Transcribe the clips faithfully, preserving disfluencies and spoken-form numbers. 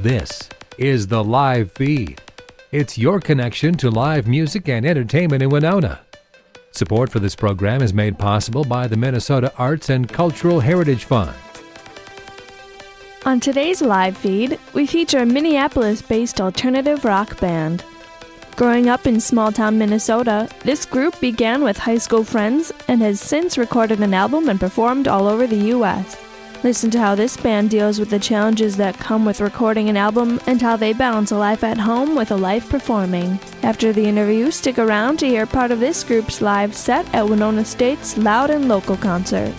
This is the Live Feed. It's your connection to live music and entertainment in Winona. Support for this program is made possible by the Minnesota Arts and Cultural Heritage Fund. On today's live feed, we feature a Minneapolis-based alternative rock band. Growing up in small-town Minnesota, this group began with high school friends and has since recorded an album and performed all over the U S Listen to how this band deals with the challenges that come with recording an album and how they balance a life at home with a life performing. After the interview, stick around to hear part of this group's live set at Winona State's Loud and Local concert.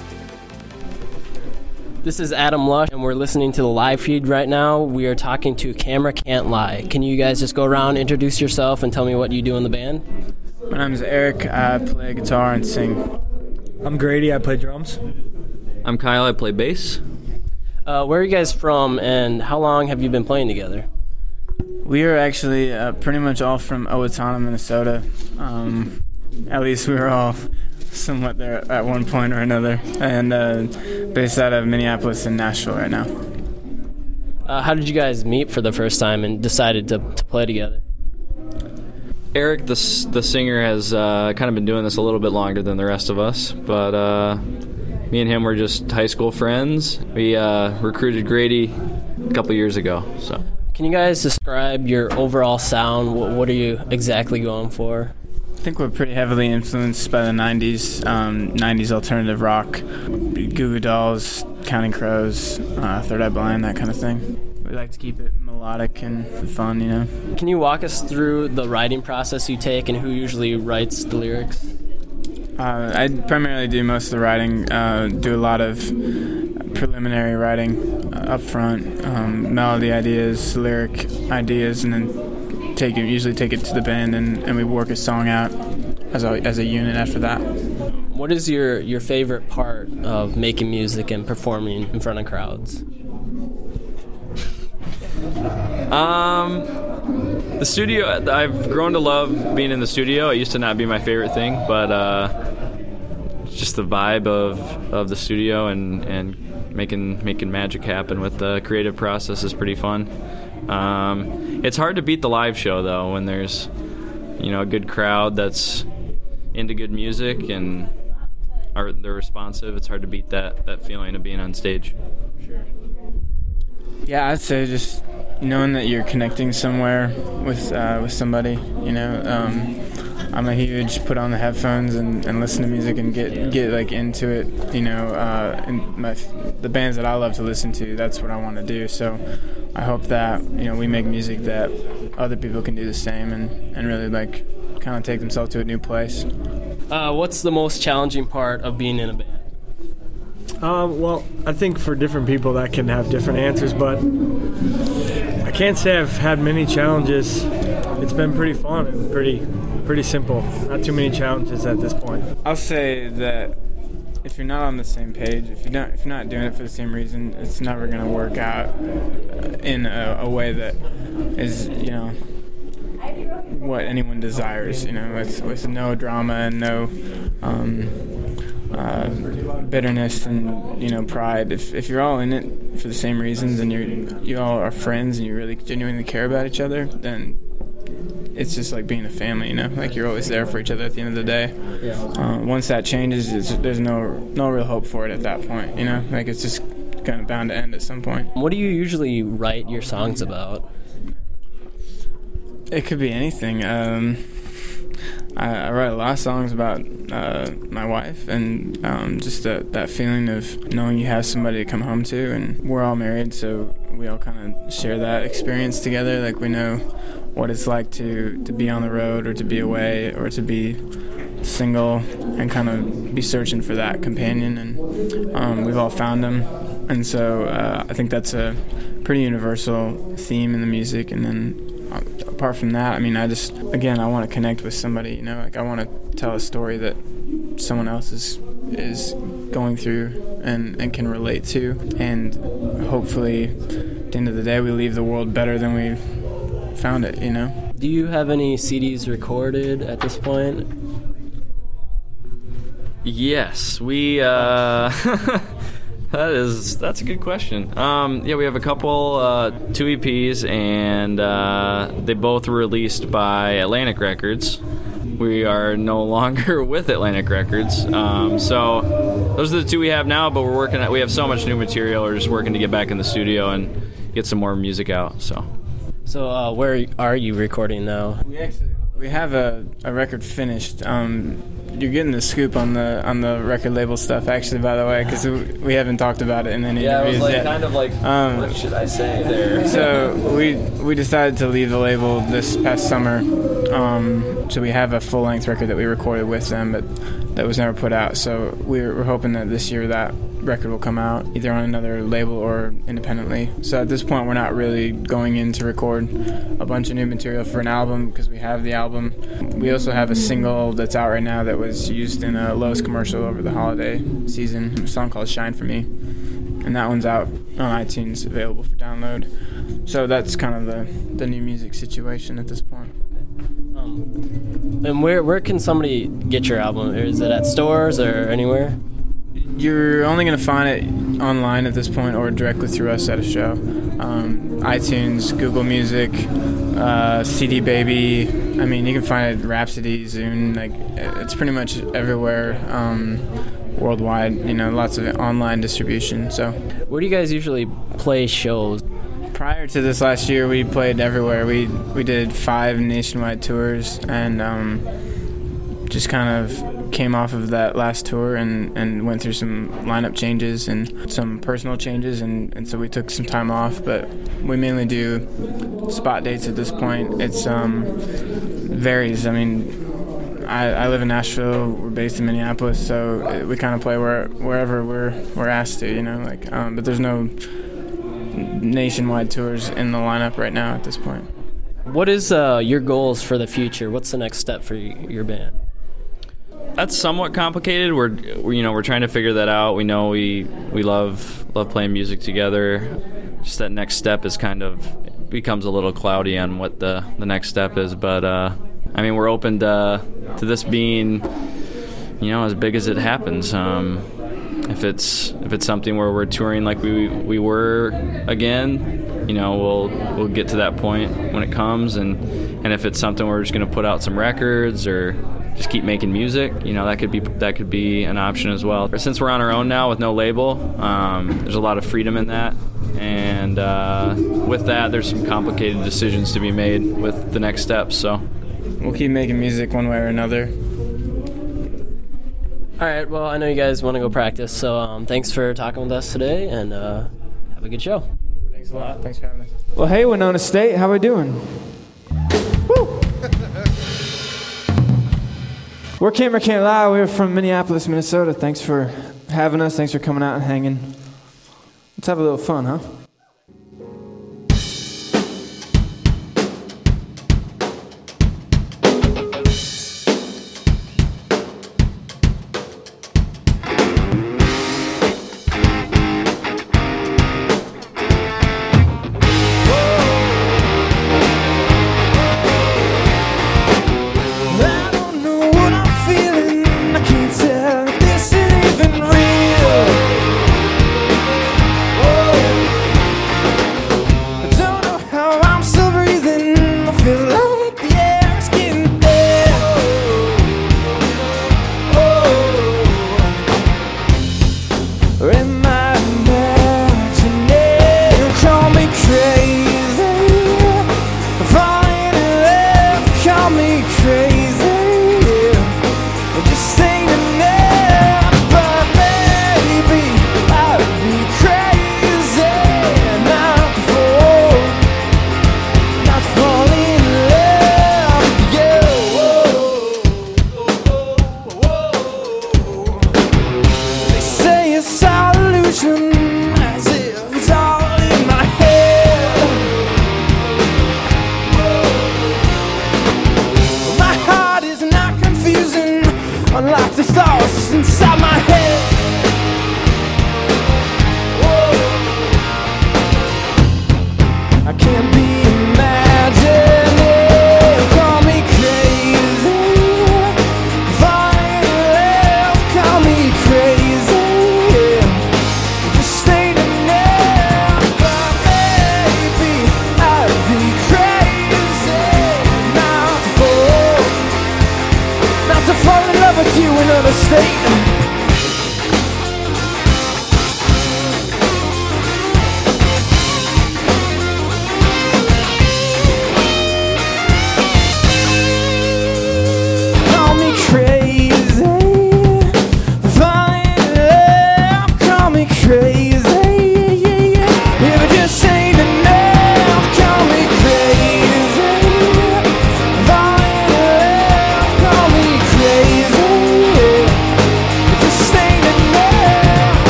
This is Adam Lush, and we're listening to the live feed right now. We are talking to Camera Can't Lie. Can you guys just go around, introduce yourself, and tell me what you do in the band? My name is Eric. I play guitar and sing. I'm Grady. I play drums. I'm Kyle. I play bass. Uh, where are you guys from, and how long have you been playing together? We are actually uh, pretty much all from Owatonna, Minnesota. Um, at least we were all somewhat there at one point or another, and uh, based out of Minneapolis and Nashville right now. Uh, how did you guys meet for the first time and decided to, to play together? Eric, the, the singer, has uh, kind of been doing this a little bit longer than the rest of us, but uh, me and him were just high school friends. We uh, recruited Grady a couple years ago. So, can you guys describe your overall sound? What, what are you exactly going for? I think we're pretty heavily influenced by the nineties, um, nineties alternative rock, Goo Goo Dolls, Counting Crows, uh, Third Eye Blind, that kind of thing. We like to keep it melodic and fun, you know. Can you walk us through the writing process you take and who usually writes the lyrics? Uh, I primarily do most of the writing, uh, do a lot of preliminary writing uh, up front, um, melody ideas, lyric ideas, and then take it, usually take it to the band, and, and we work a song out as a, as a unit after that. What is your, your favorite part of making music and performing in front of crowds? Um, the studio, I've grown to love being in the studio. It used to not be my favorite thing, but uh, just the vibe of, of the studio and, and making making magic happen with the creative process is pretty fun. Um, it's hard to beat the live show, though, when there's, you know, a good crowd that's into good music and are they're responsive. It's hard to beat that, that feeling of being on stage. Sure. Yeah, I'd say just knowing that you're connecting somewhere with uh, with somebody. You know, um, I'm a huge put on the headphones and, and listen to music and get get like into it. You know, uh, and my the bands that I love to listen to, that's what I want to do. So I hope that, you know, we make music that other people can do the same and, and really like kind of take themselves to a new place. Uh, what's the most challenging part of being in a band? Um, well, I think for different people that can have different answers, but I can't say I've had many challenges. It's been pretty fun and pretty pretty simple. Not too many challenges at this point. I'll say that if you're not on the same page, if you're not if you're not doing it for the same reason, it's never going to work out in a, a way that is, you know, what anyone desires. You know, with with no drama and no Um, Uh, bitterness and, you know, pride. If if you're all in it for the same reasons and you're you all are friends and you really genuinely care about each other, then it's just like being a family, you know. Like you're always there for each other at the end of the day. Yeah. Uh, once that changes, it's, there's no no real hope for it at that point, you know. Like it's just kind of bound to end at some point. What do you usually write your songs about? It could be anything. Um, I, I write a lot of songs about uh, my wife and um, just that, that feeling of knowing you have somebody to come home to. And we're all married, so we all kind of share that experience together. Like we know what it's like to, to be on the road or to be away or to be single and kind of be searching for that companion. And um, we've all found them. And so uh, I think that's a pretty universal theme in the music. And then apart from that, I mean, I just, again, I want to connect with somebody, you know, like I want to tell a story that someone else is is going through and, and can relate to. And hopefully, at the end of the day, we leave the world better than we found it, you know. Do you have any C Ds recorded at this point? Yes, we uh, That is that's a good question. Um, yeah, we have a couple uh, two E Ps, and uh, they both were released by Atlantic Records. We are no longer with Atlantic Records, um, so those are the two we have now. But we're working. At, we have so much new material. We're just working to get back in the studio and get some more music out. So, so uh, where are you recording now? We actually we have a, a record finished. Um, You're getting the scoop on the on the record label stuff, actually, by the way, because we haven't talked about it in any yeah, interviews I was like, yet. kind of like, um, what should I say there? So we we decided to leave the label this past summer. Um, so we have a full length record that we recorded with them, but that was never put out. So we're, we're hoping that this year that record will come out either on another label or independently. So at this point, we're not really going in to record a bunch of new material for an album because we have the album. We also have a single that's out right now that was used in a Lowe's commercial over the holiday season, a song called Shine For Me. And that one's out on iTunes, available for download. So that's kind of the, the new music situation at this point. Um, and where where can somebody get your album? Is it at stores or anywhere? You're only going to find it online at this point or directly through us at a show. Um, iTunes, Google Music, uh, C D Baby. I mean, you can find it Rhapsody, Zune. Like, it's pretty much everywhere um, worldwide. You know, lots of online distribution. So, where do you guys usually play shows? Prior to this last year, we played everywhere. We we did five nationwide tours and um, just kind of came off of that last tour and, and went through some lineup changes and some personal changes, and, and so we took some time off. But we mainly do spot dates at this point. It's um, varies. I mean, I, I live in Nashville. We're based in Minneapolis, so we kind of play where wherever we're we're asked to. You know, like um, but there's no nationwide tours in the lineup right now at this point. What is uh, your goals for the future? What's the next step for y- your band? That's somewhat complicated. We're, we're, you know, we're trying to figure that out. We know we we love love playing music together. Just that next step is kind of becomes a little cloudy on what the, the next step is. But uh, I mean, we're open to to this being, you know, as big as it happens. Um, If it's if it's something where we're touring like we we were again, you know, we'll we'll get to that point when it comes, and, and if it's something where we're just gonna put out some records or just keep making music, you know, that could be that could be an option as well. Since we're on our own now with no label, um, there's a lot of freedom in that, and uh, with that, there's some complicated decisions to be made with the next steps. So we'll keep making music one way or another. All right, well, I know you guys want to go practice, so um, thanks for talking with us today, and uh, have a good show. Thanks a lot. Thanks for having us. Well, hey, Winona State, how we doing? Woo! We're Camera Can't Lie. We're from Minneapolis, Minnesota. Thanks for having us. Thanks for coming out and hanging. Let's have a little fun, huh?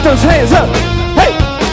those hands up. Hey!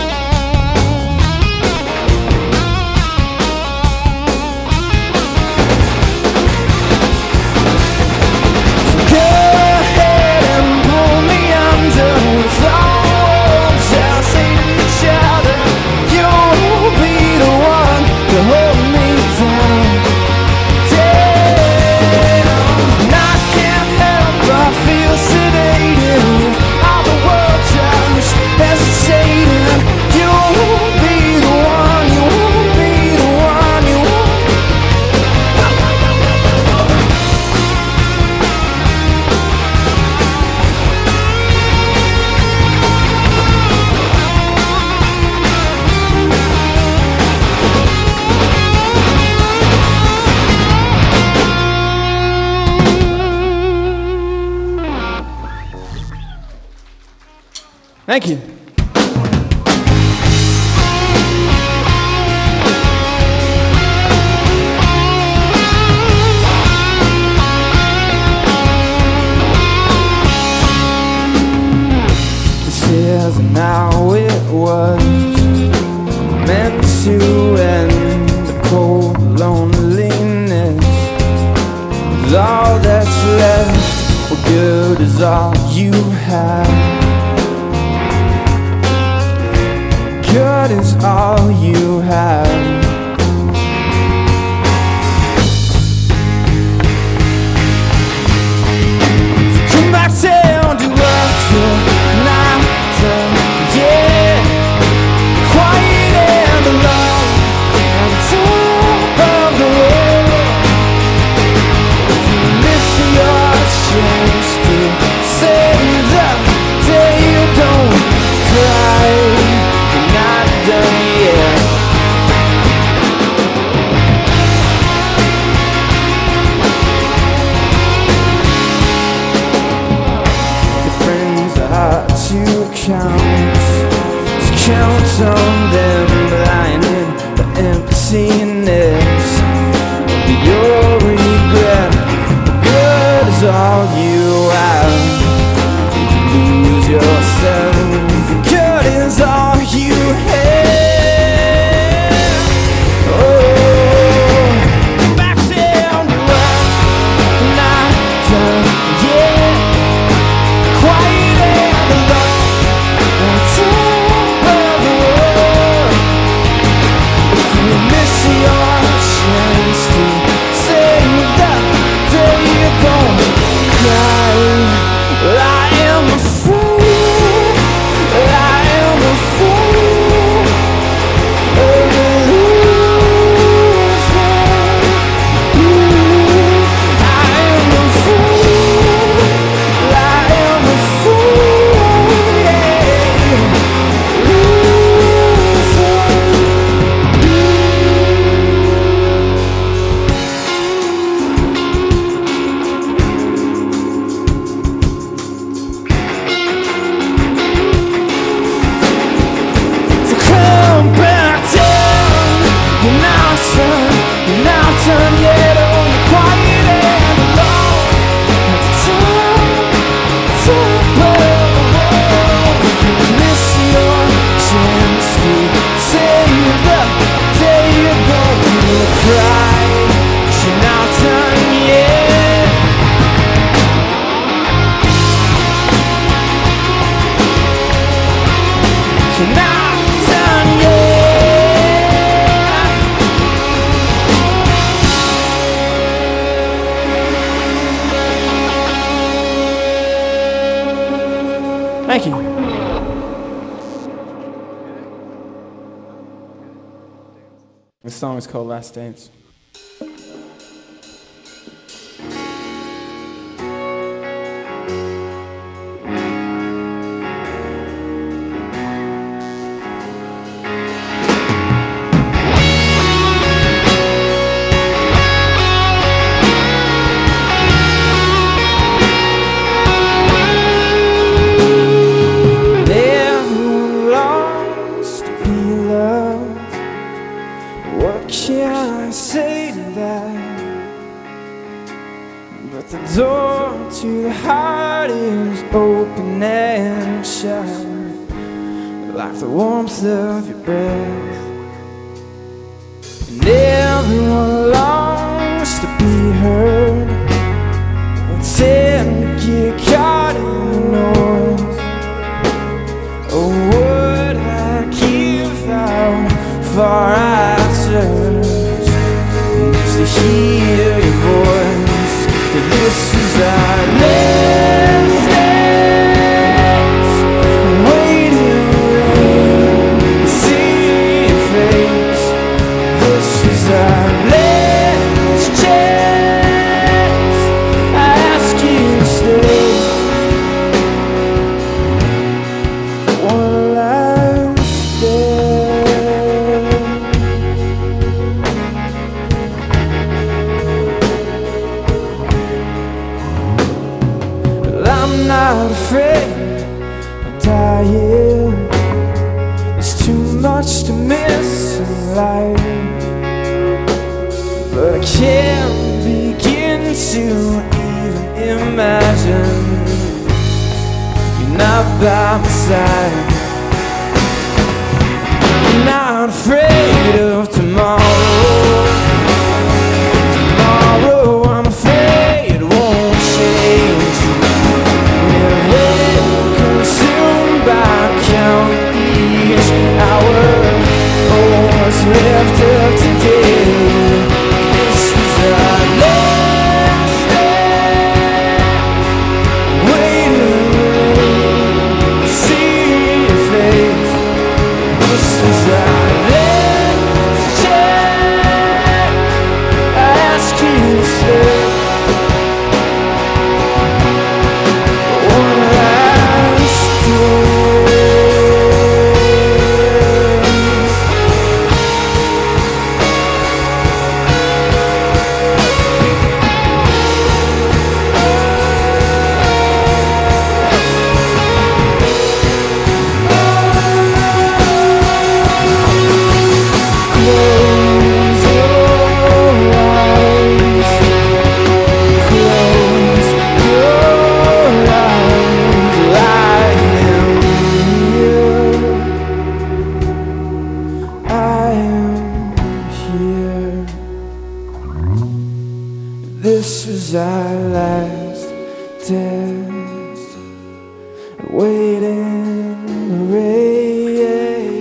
Thank you. This is now it was meant to end the cold loneliness. All that's left, what good is all you have? Good is all you have. So come back down to earth, you're not done yet. Quiet and alone at the top of the world. If you're missing your chance to save the day, you don't cry. Not done yet. Your friends are to count, so count on them, blinded by emptiness. Your regret, good is all you have. You lose yourself, good is all you have. Oh, back down to earth, not done yet. Quiet and alone on top of the world. If you miss your chance to save the day, you don't cry. Well, I am a fool. I am a fool, a loser. I am a fool, I am a fool, yeah. Thank you. This song is called Last Dance. like the warmth of your breath. And everyone longs to be heard. We tend to get caught in the noise. Oh, would I give out for I search just to hear your voice? But this is our last dance, waiting to see your face. This is our last chance. I ask you to stay one last day. Well, I'm not afraid of dying. There's too much to miss in life, but I can't begin to even imagine you're not by my side. I'm not afraid of tomorrow. Tomorrow I'm afraid it won't change. Never consumed by counting each hour. Oh, what's left of today? This is our last day, waiting to see your face. This is our last chance. I ask you to stay one last day. Close your eyes. Close your eyes. I am here. I am here. This is our last dance, waiting in the rain.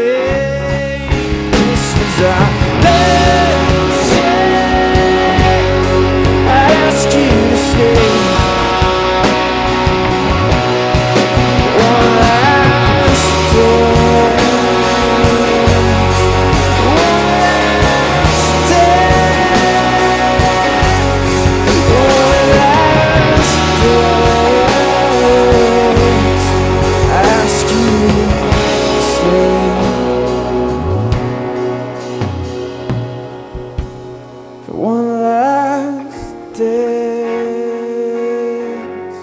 This is our last chance. I ask you to stay one last dance, one last dance, one last dance. I ask you to stay for one last dance.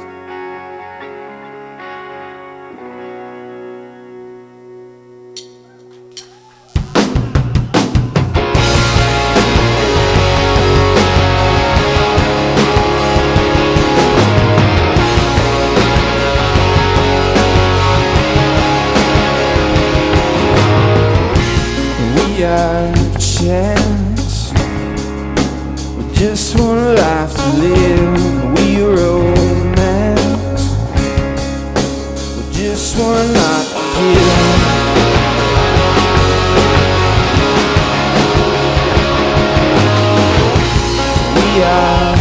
We are a chance. We just want a life to live. We romance. We just want a lot to give. We are.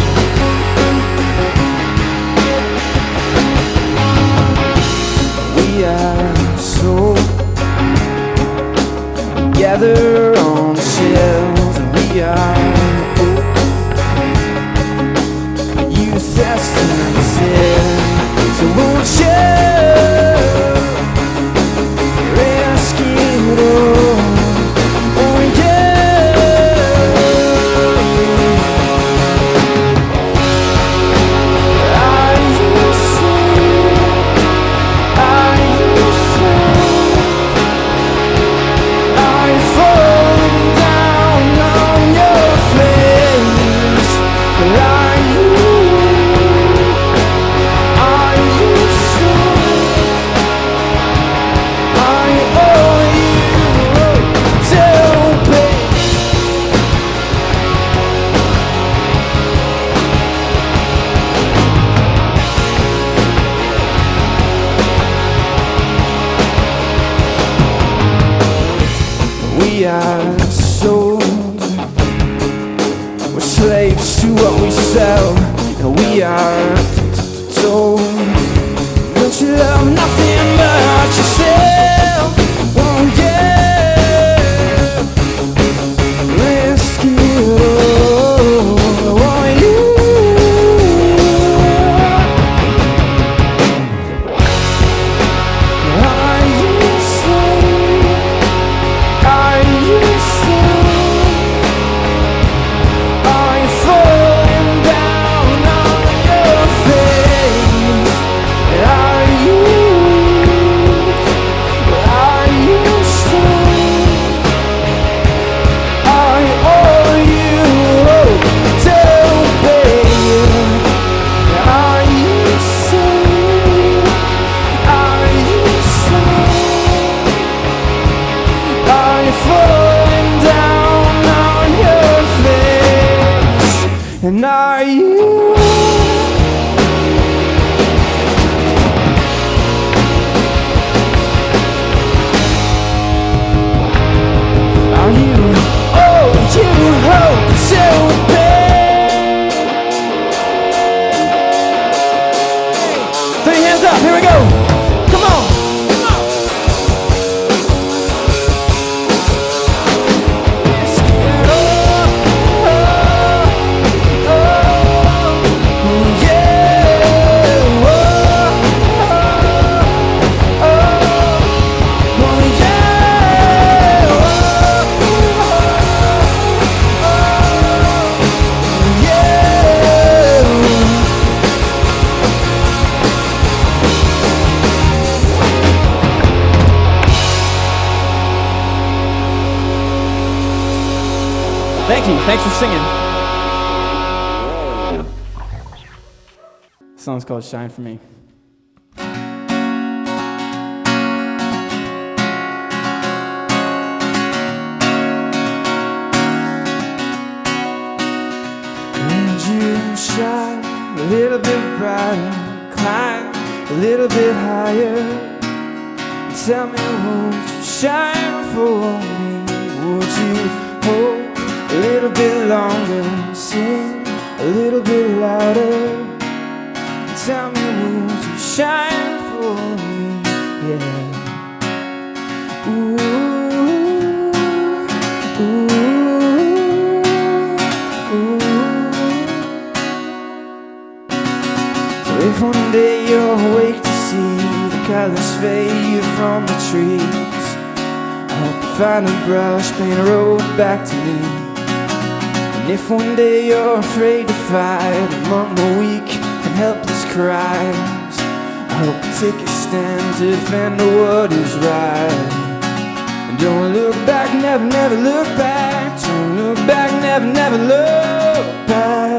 We are so gather on the shelf. sold. We're slaves to what we sell, and we are told. Don't you love nothing but yourself? Oh yeah, let's get old. Oh yeah. Are you slow? Are you slow? Are you falling down on your face? Are you, are you strong? Are you all you to bear? Are you strong? Are you strong? Are you falling down on your face? And are you? Are you, oh, you hope to bear? Three hands up, here we go. Come on. Come on. Let's get up. Oh, oh, oh, yeah. Oh, oh, oh, oh, yeah. Oh, Thank you. Thanks for singing. The song's called Shine For Me. Would you shine a little bit brighter, climb a little bit higher? Tell me, would you shine for me? Would you hope a little bit longer, sing a little bit louder? Tell me, would you shine for me? Yeah. Ooh, ooh, ooh. So if one day you're awake to see the colors fade from the trees, I hope you find a brush, paint a road back to me. And if one day you're afraid to fight among the weak and helpless cries, I hope you take a stand to defend what is right. And don't look back, never, never look back. Don't look back, never, never look back.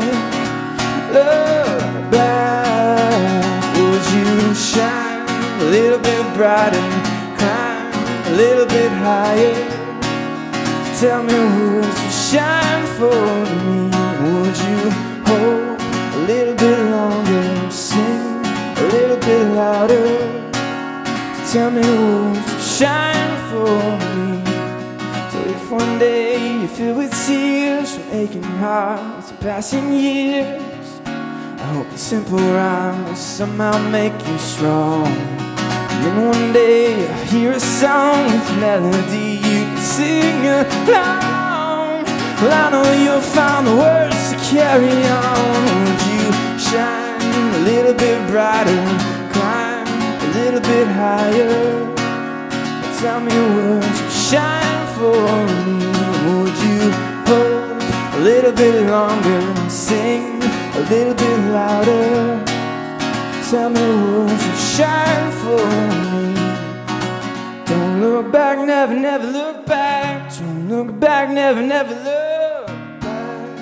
Look back. Would you shine a little bit brighter, climb a little bit higher? Tell me, would you shine for me? Would you hope a little bit longer, sing a little bit louder? Tell me, would you shine for me? So if one day you fill with tears from aching hearts and passing years, I hope the simple rhyme will somehow make you strong. And then one day I hear a song with melody you can sing along. Well, I know you'll find the words to carry on. Would you shine a little bit brighter, climb a little bit higher? Tell me, would you shine for me? Would you hope a little bit longer, sing a little bit louder? Tell me, would you shine for me? Don't look back, never, never look back. Don't look back, never, never look back.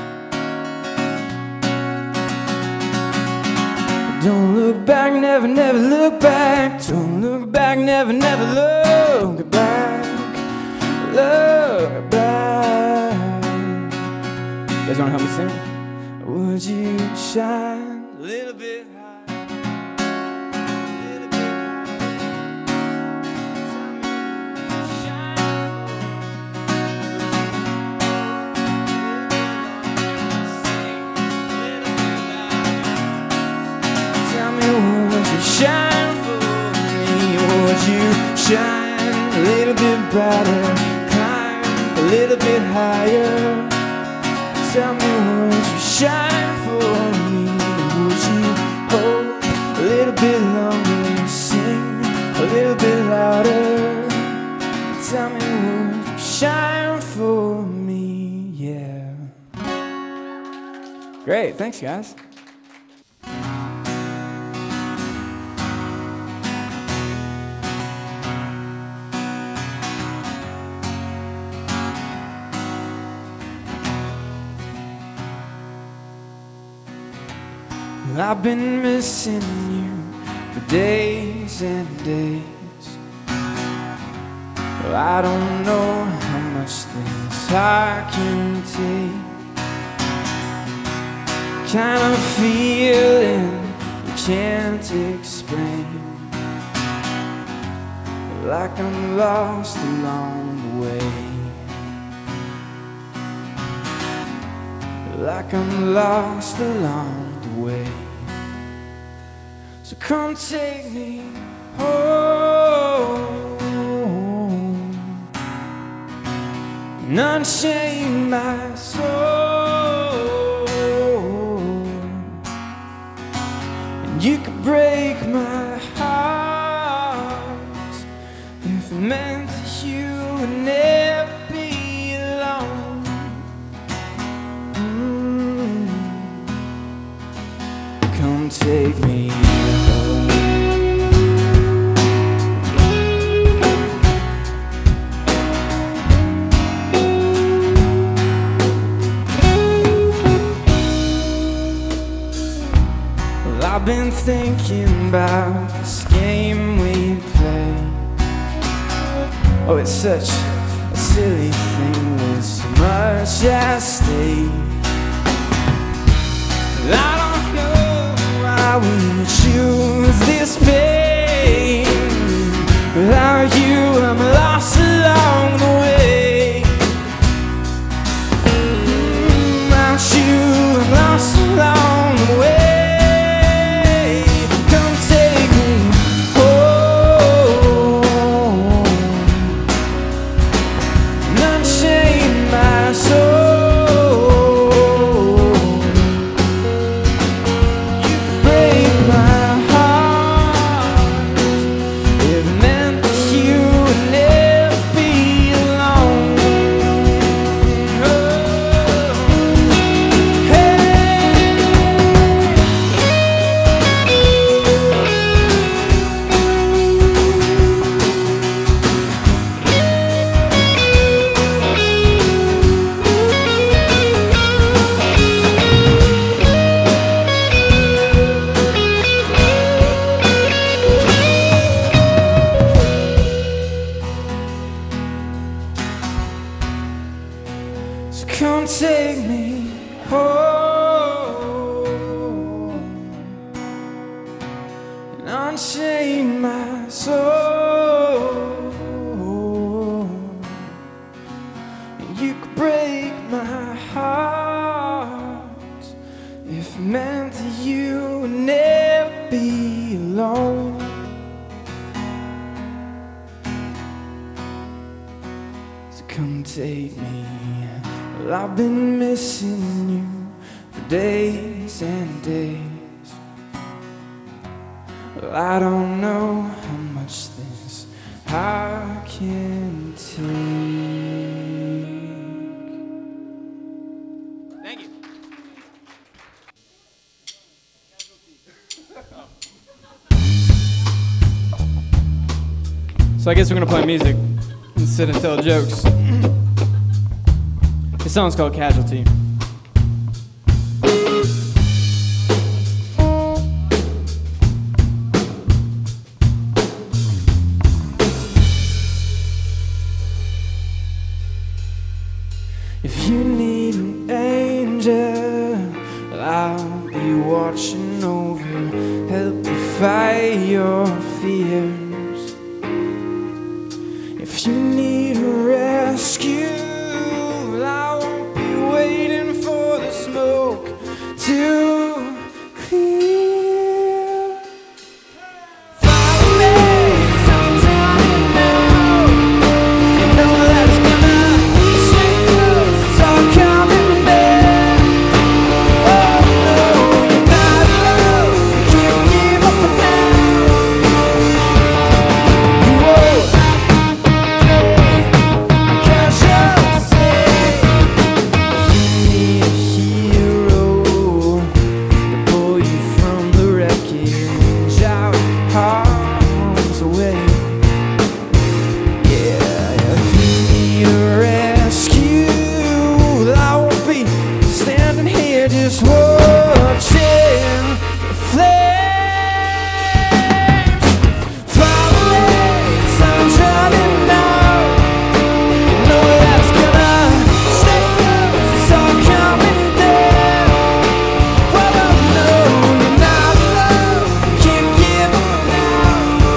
Don't look back, never, never look back. Don't look back, never, never look back. Look back. You guys wanna help me sing? Would you shine a little bit higher? shine for me? Would you shine a little bit brighter, climb a little bit higher? Tell me, would you shine for me? Would you hope a little bit longer, sing a little bit louder? Tell me, would you shine for me? Yeah. Great, thanks guys. Well, I've been missing you for days and days. Well, I don't know how much this I can take. Kind of feeling you can't explain, like I'm lost along the way, like I'm lost along the way. So come take me home and unchain my soul. And you could break my heart if it meant that you would never be alone. Mm. Come take me home. Well, I've been thinking about this game we play. Oh, it's such a silly thing with so much at stake. I don't know why we choose this pain. Without you, I'm lost along the way. Without you, I'm lost along the way. Come take me home and unchain my soul. You could break my heart if it meant that you would never be alone. Oh, hey. So come take me home and unchain my soul. And you could break my heart if it meant that you would never be alone. So come take me. Well, I've been missing you for days and days. Well, I don't know how much this I can take. Thank you. So I guess we're gonna play music instead of tell jokes. This song's called Casualty. If you need an angel, I'll be watching over, help you fight your fears. If you need a rescue, I won't be waiting for the smoke to clear. just watching the flames. Finally, I'm drowning now. You know that's gonna stay close. It's all coming down. Well, I know you're not alone. Can't give up now.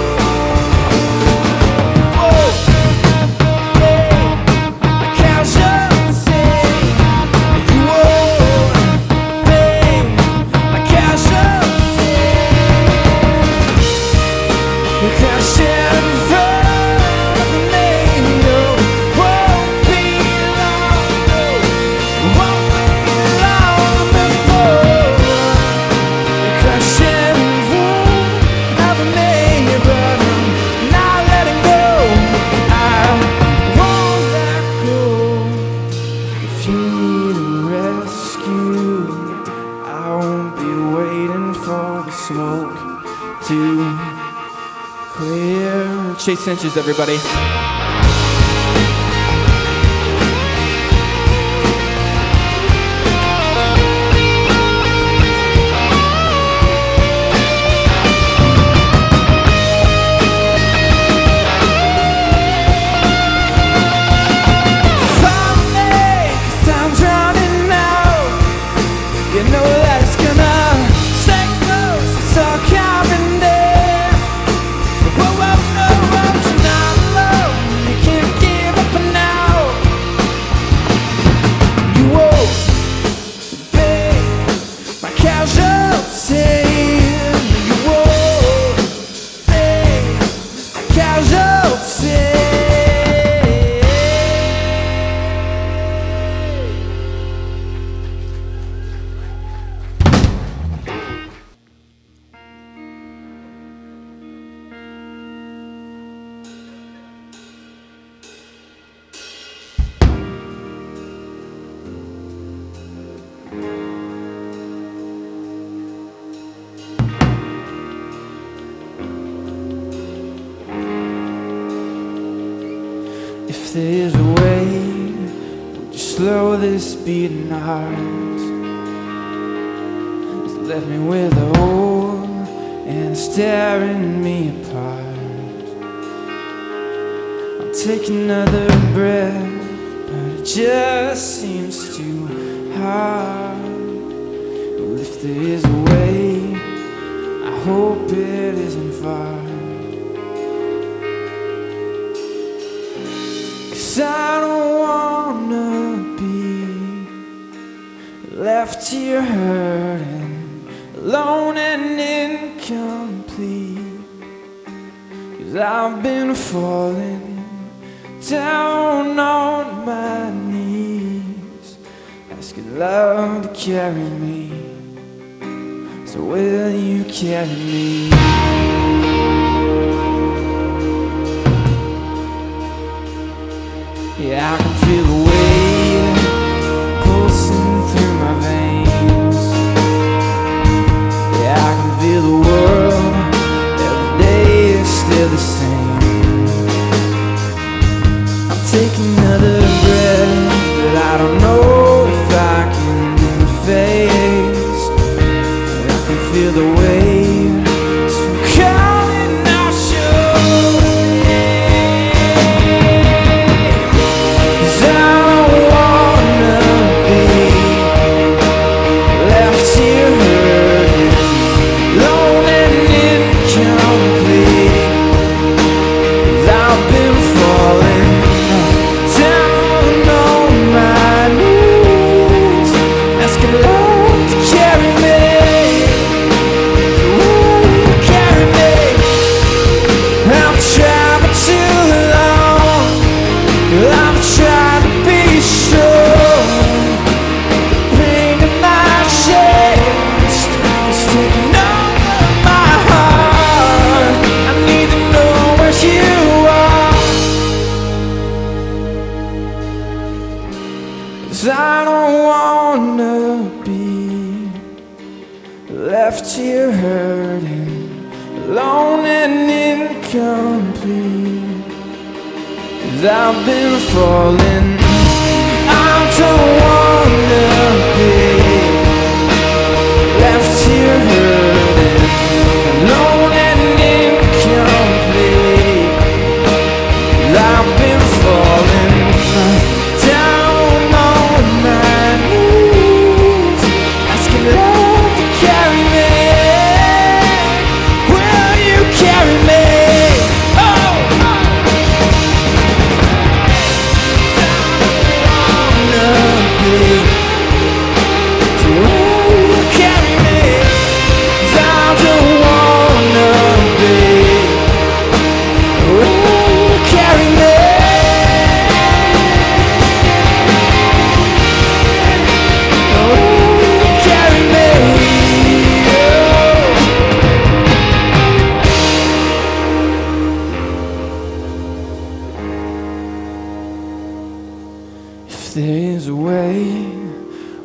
Whoa, hey, my casualty. You won't, babe, my casualty. You crashed in front of me. You won't be long, no, won't be long before you crash in front of me. But I'm not letting go. I won't let go. If you need a rescue, I won't be waiting for the smoke to clear. Chase Inches, everybody. Finally, 'cause I'm drowning now. You know that it's gonna stay close. It's all coming down. Whoa, whoa, no, I'm not alone. You can't give up now. You won't be my casualty. You won't be my casualty. If there's a way, would you slow this beating heart? It's left me with a hole and it's tearing me apart. I'll take another breath, but it just seems too hard. Well, if there is a way, I hope it isn't far. 'Cause I don't wanna be left here hurting, alone and incomplete. 'Cause I've been falling down on my knees, asking love to carry me. So will you carry me? Yeah, I can feel the weight pulsing through my veins. Yeah, I can feel the world, every day is still the same. I'm taking another breath that I don't know if I can face. And I can feel the weight coming our shoulder. I don't wanna be left here hurting, alone and incomplete. 'Cause I've been falling, I don't wanna be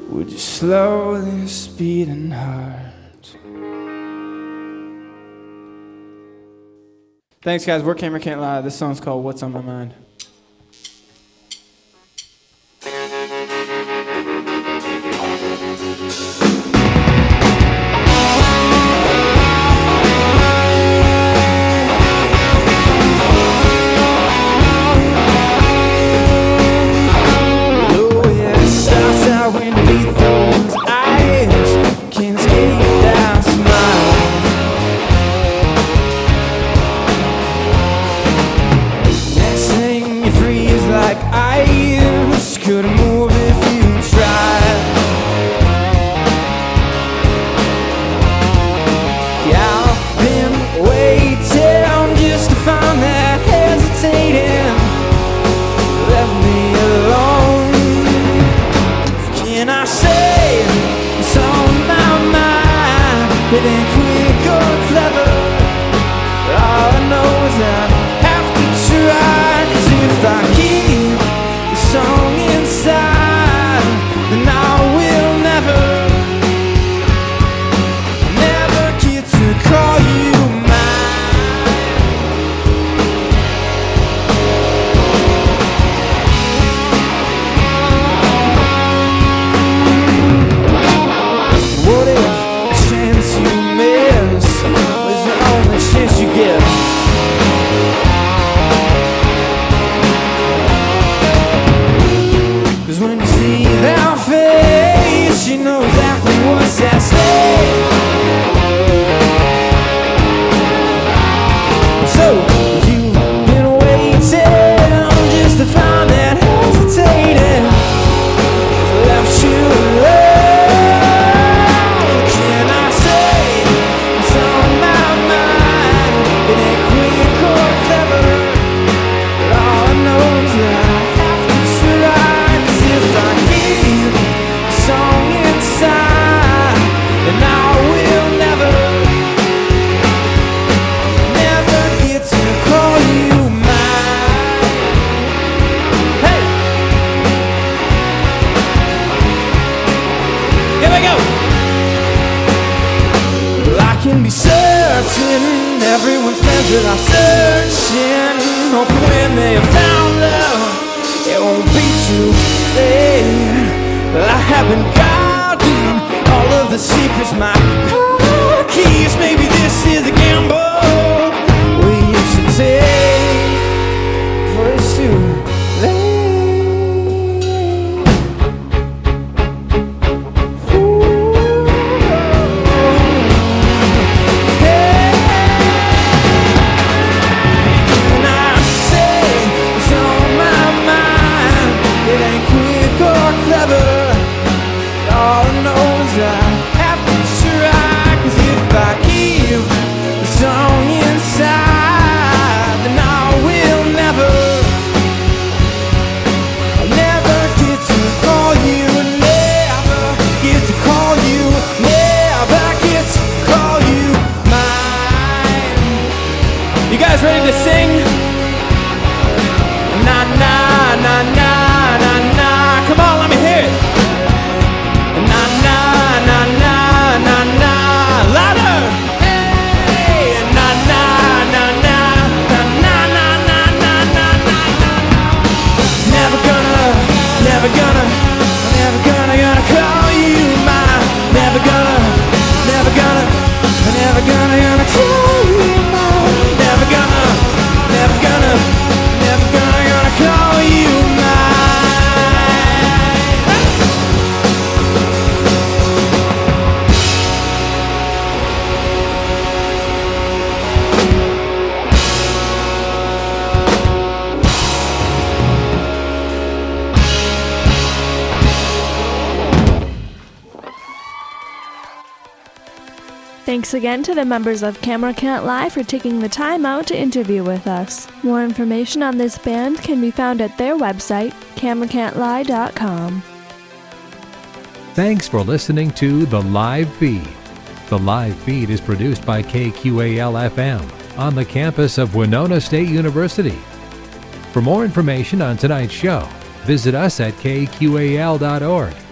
with your slowly speeding heart. Thanks, guys. We're Camera Can't Lie. This song's called What's on My Mind. Thanks again to the members of Camera Can't Lie for taking the time out to interview with us. More information on this band can be found at their website, camera can't lie dot com. Thanks for listening to The Live Feed. The Live Feed is produced by K Q A L F M on the campus of Winona State University. For more information on tonight's show, visit us at K Q A L dot org.